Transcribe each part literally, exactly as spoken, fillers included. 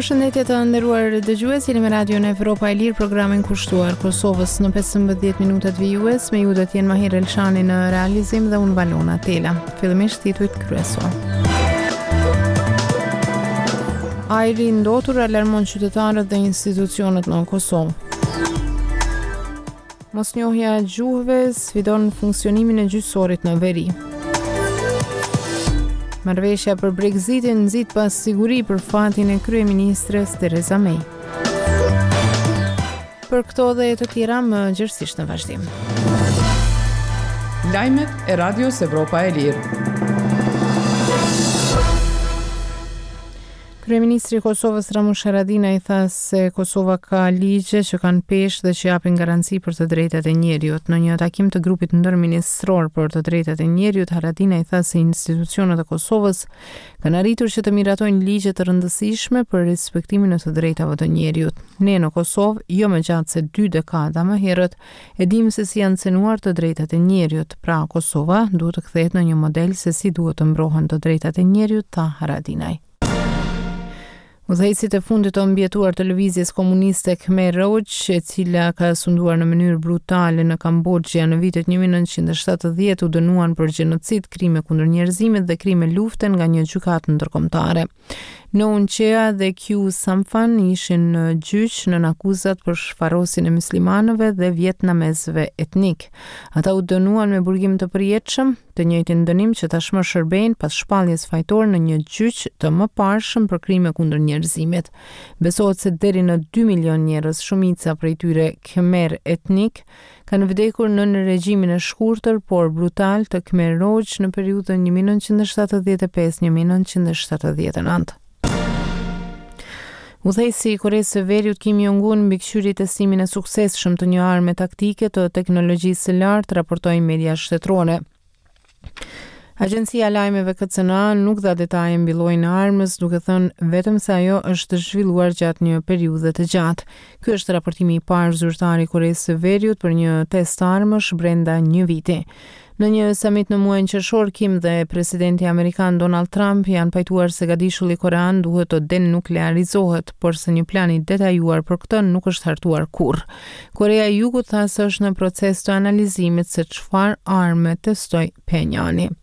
Përshëndetje të nderuar dëgjues, jeni me Radion Evropa e Lirë, programin kushtuar Kosovës në pesëmbëdhjetë minutat vijues. Me ju do të jenë Mahir Elshani në realizim dhe unë Valona Tela. Fillimisht titujt kryesor. Ajri i ndotur alarmon qytetarët dhe institucionet në Kosovë. Mosnjohja e gjuhëve sfidon funksionimin e gjyqësorit në veri. Marrëveshja për Brexitin nxit pas siguri për fatin e kryeministres Theresa May. Për këto dhe të tjera më gjërësisht në vazhdim. Lajmet e Radios Evropa e Lirë. Kryeministri i Kosovës Ramush Haradinaj tha se Kosova ka ligje që kanë peshë dhe që japin garanci për të drejtat e njerëzit. Në një takim të grupit ndërministror për të drejtat e njerëzit, Haradinaj tha se institucionet e Kosovës kanë arritur që të miratojnë ligje të rëndësishme për respektimin e të drejtave të njerëzit. Ne në Kosovë, jo më gjatë se dy dekada më herët, e dimë se si janë cenuar të drejtat e njerëzit. Pra Kosova duhet të kthehet në një model se si duhet të mbrohen të drejtat e njerëzit, tha Haradinaj. Udhëheqësit e fundit të mbjetuar të lëvizjes komuniste Khmer Rouge, e cila ka sunduar në mënyrë brutale në Kamboxha në vitet një mijë e nëntëqind e shtatëdhjetë, u dënuan për gjenocid, krime kundër njerëzimit dhe krime lufte nga një gjykatë ndërkombëtare. Noon Chea dhe Q Samphan ishin në gjyq në akuzat për shfarosjen e muslimanëve dhe vietnamezëve etnik. Ata u dënuan me burgim të përjetshëm, të njëjtin dënim që tashmë shërbejnë pas shpalljes fajtore në një gjyq të mëparshëm për krime kundër njerëzimit. Besohet se deri në dy milion njerëz, shumica prej tyre Khmer etnik, kanë vdekur në në regjimin e shkurtër por brutal të Khmer Rouge në periudhën një mijë e nëntëqind e shtatëdhjetë e pesë deri në një mijë e nëntëqind e shtatëdhjetë e nëntë. Udhëheqësi i Koreas së Veriut Kim Jong-un mbikëqyri testimin e suksesshëm të një arme taktike të teknologjisë së lartë, raportojnë media shtetërore. Agjencia e lajmeve K C N A nuk dha detaje mbi llojin e armës, duke thënë vetëm se ajo është zhvilluar gjatë një periudhe të gjatë. Ky është raportimi i parë zyrtar i Koreas së Veriut për një test armësh brenda një viti. Në një summit në muajin qershor, Kim dhe presidenti amerikan Donald Trump janë pajtuar se gadishulli korean duhet të denuklearizohet, por se një plan i detajuar për këtë nuk është hartuar kurrë. Korea e Jugut tha se është në proces të analizimit se çfarë arme testoi Pyongyang.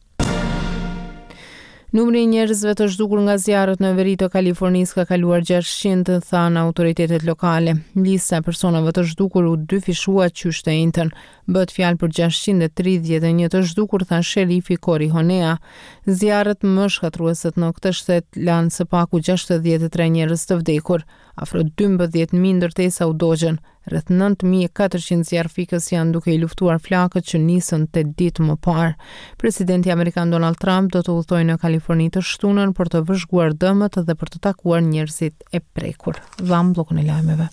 Numri i njerëzve të zhdukur nga zjarret në veri të Kalifornisë ka kaluar gjashtëqind, thanë autoritetet lokale. Lista e personave të zhdukur u dyfishua qysh të njëjtën. Bëhet fjalë për gjashtëqind e tridhjetë e një të zhdukur, tha sherifi Cory Honea. Zjarret më shkatrueset në këtë shtet lanë së paku gjashtëdhjetë e tre njerëz të vdekur. Afro dymbëdhjetë mijë ndërtesa u dogjën. Rreth nëntë mijë e katërqind zjarfikës janë duke i luftuar flakët që nisën tetë ditë më parë. Presidenti amerikan Donald Trump do të udhtojë në Kaliforni të shtunën për të vëzhguar dëmët dhe për të takuar njerëzit e prekur. Dham bllokun e lajmeve.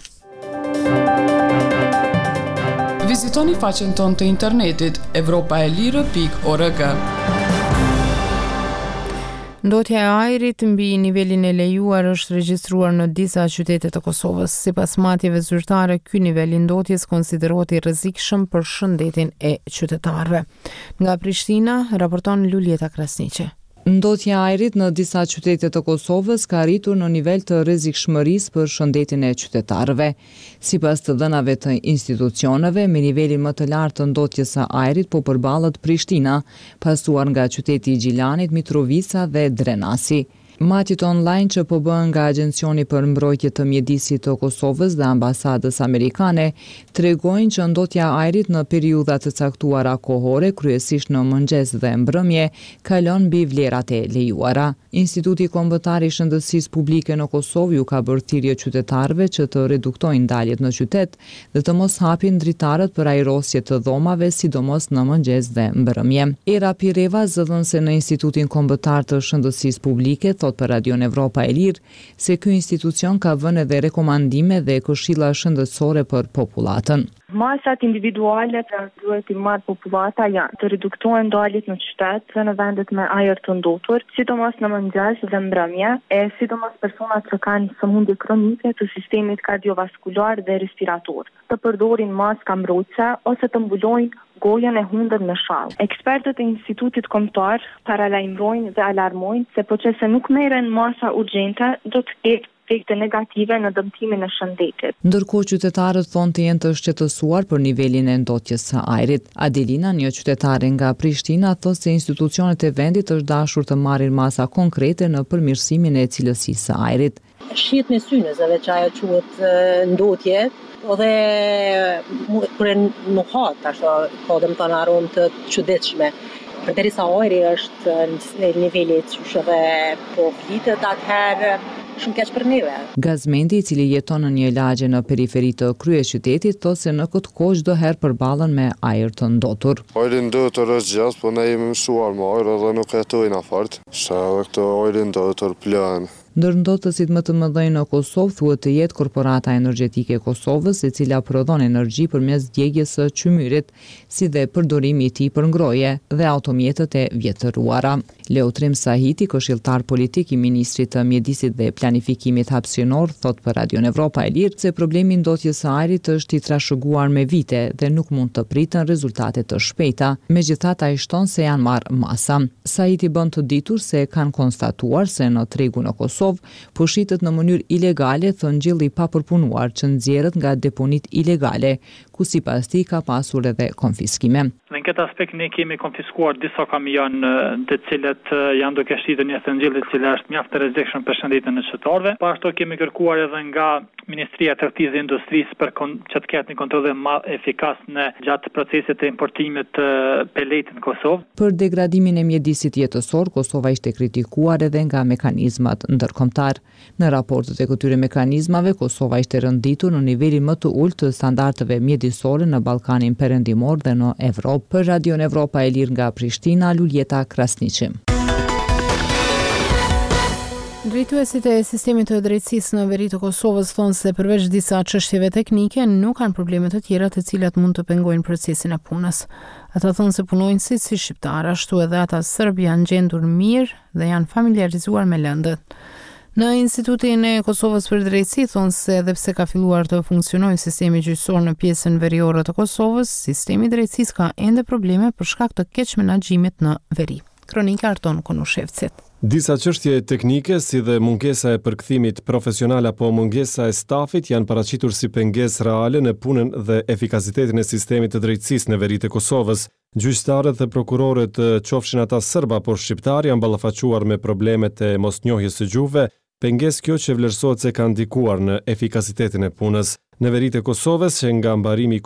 Vizitoni faqen tonë të internetit evropa e lirë pikë org. Ndotja e ajrit mbi nivelin e lejuar është regjistruar në disa qytete të Kosovës. Sipas matjeve zyrtare, ky nivel i ndotjes konsiderohet i rrezikshëm për shëndetin e qytetarëve. Nga Prishtina raporton Lulieta Krasniqi. Ndotja e ajrit në disa qytete të Kosovës ka arritur në nivel të rrezikshmërisë për shëndetin e qytetarëve. Sipas të dhënave të institucioneve, me nivelin më të lartë të ndotjes së ajrit po përballet Prishtina, pasuar nga qyteti i Gjilanit, Mitrovica dhe Drenasi. Matjet online që po bëhen nga Agjencioni për Mbrojtje të Mjedisit të Kosovës dhe Ambasadës Amerikane tregojnë që ndotja e ajrit në periudha të caktuara kohore, kryesisht në mëngjes dhe mbrëmje, kalon mbi vlerat e lejuara. Instituti Kombëtar i Shëndetësisë Publike në Kosovë ju ka bërë thirrje qytetarëve që të reduktojnë daljet në qytet dhe të mos hapin dritarët për ajrosje të dhomave, sidomos në mëngjes dhe mbrëmje. Era Pireva, zëdhënëse në Institutin Kombëtar të Shëndetësisë Publike, thot për Radion Evropa e Lirë se ky institucion ka vënë edhe rekomandime dhe këshilla shëndetësore për popullatën. Masat individuale që duhet i marrë popullata janë të reduktojnë daljet në qytet dhe në vendet me ajër të ndotur, sidomos në mëngjes dhe mbrëmje, e sidomos personat që kanë sëmundje kronike të sistemit kardiovaskular dhe respirator, të përdorin maska mbrojtëse ose të mbulojnë gojën e hundër me shall. Ekspertët e Institutit Kombëtar paralajmërojnë dhe alarmojnë se po qëse nuk merren masa urgjente, do të ketë efekte negative në dëmtimin e shëndetit. Ndërkohë qytetarët thonë të jenë të shqetësuar për nivelin e ndotjes së ajrit. Adelina, një qytetare nga Prishtina, thotë se institucionet e vendit është dashur të marrin masa konkrete në përmirësimin e cilësisë së ajrit. Shihet me synës edhe që ajo quhet ndotje, dhe kur e nuhat ashtu ka domethënë aromë të çuditshme. Përderisa ajri është në niveli që edhe po flitet, atëherë shumë keq për neve. Gazmendi, i cili jeton në një lagje në periferi të kryeqytetit, thotë se në këtë kohë çdo herë përballen me ajër të ndotur. Ajri ndotur është gjatë, po ne jemi mësuar me ajër dhe nuk jetojnë afart. Sa këto ajri ndotur plan. Ndër ndotësit më të mëdhenj në Kosovë thuhet të jetë Korporata Energjetike e Kosovës, e cila prodhon energji përmes djegjes së qymyrit, si dhe përdorimi i tij për ngroje dhe automjetët e vjetëruara. Leutrim Sahiti, këshilltar politik i ministrit të mjedisit dhe planifikimit hapësinor, thot për Radion Evropa e Lirë se problemi i ndotjes së ajrit është i trashëguar me vite dhe nuk mund të pritën rezultate të shpejta. Megjithatë, ai shton se janë marrë masa. Sahiti bën të ditur se kanë konstatuar se në tregun e Kosovës po shitet në mënyrë ilegale thongjilli i papërpunuar që nxjerrët nga deponit ilegale, ku sipas tij ka pasur edhe konfiskime. Në këtë aspekt ne kemi konfiskuar disa kamion të cilët janë duke shitur një thongjilli i cili është mjaft të rrezikshëm për shëndetin e qytetarëve. Po ashtu kemi kërkuar edhe nga Ministria e Tradhtisë dhe Industrisë për që të ketë një kontroll më efikas në gjatë procesit të importimit të peletit në Kosovë. Për degradimin e mjedisit jetësor, Kosova ishte kritikuar edhe nga mekanizmat ndërkombëtar. Në raportet e këtyre mekanizmave, Kosova ishte rënditur në nivelin më të ulët të standardeve mjedisore në Ballkanin Perëndimor dhe në Evropë. Për Radion Evropa e Lirë nga Prishtina, Luljeta Krasniqi. Drejtuesit e sistemit të drejtësisë në veri të Kosovës thonë se përveç disa çështjeve teknike nuk kanë probleme të tjera të cilat mund të pengojnë procesin e punës. Ata thonë se punonjësit si shqiptar, ashtu edhe ata serb janë gjendur mirë dhe janë familiarizuar me lëndët. Në Institutin e Kosovës për drejtësi thonë se edhe pse ka filluar të funksionojë sistemi gjyqësor në pjesën veriore të Kosovës, sistemi i drejtësisë ka ende probleme për shkak të keq menaxhimit në veri. Kronika Arton Konushevcit. Disa çështje teknike si dhe mungesa e përkthimit profesional apo mungesa e stafit janë paraqitur si pengesë reale në punën dhe efikasitetin e sistemit të drejtësisë në veri të Kosovës. Gjyqtarët dhe prokurorët, qofshin ata serb apo shqiptar, janë ballafaquar me problemet e mosnjohjes së gjuhëve, pengesë kjo që vlerësohet se ka ndikuar në efikasitetin e punës. Në veri të Kosovës, që nga mbarimi